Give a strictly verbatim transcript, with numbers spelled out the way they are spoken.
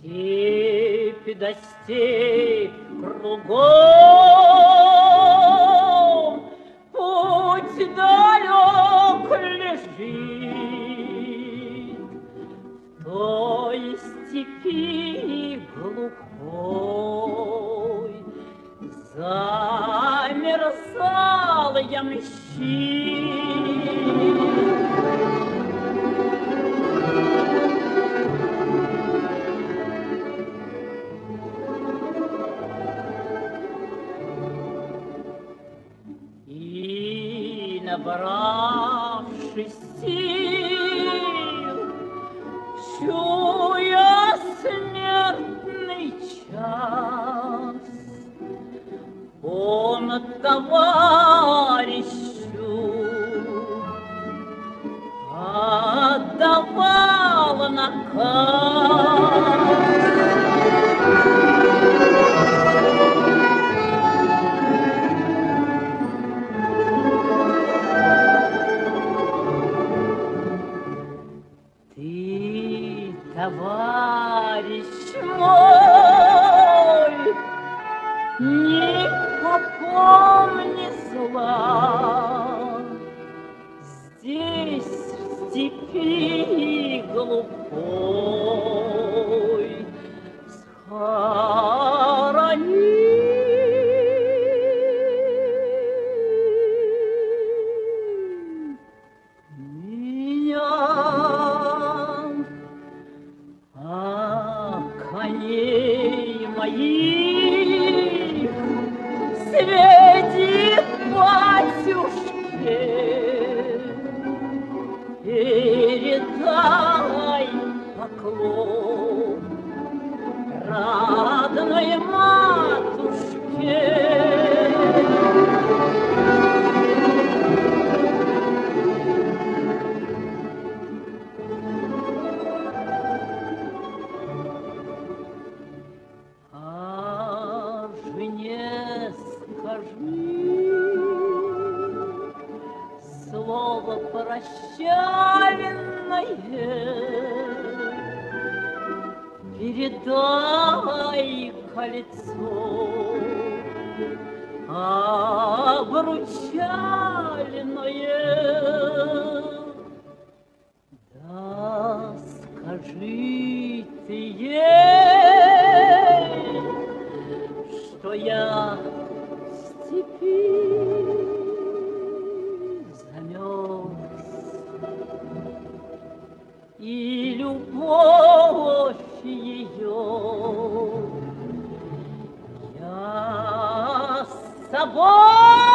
Степь да степь кругом, путь далек лежит. В той степи глухой замерзал ямщик. И, набравшись сил, чуя смертный час, он товарищу отдавал наказ. Ты, товарищ мой, не попомни зла. Здесь, в степи глухой, схорони меня. А коней моих сведи батюшке, передай поклон родной матушке. А жене скажи слово прощальное, передай кольцо обручальное. Да скажи ты ей, что я в степи замерз, и любовь ее я с собой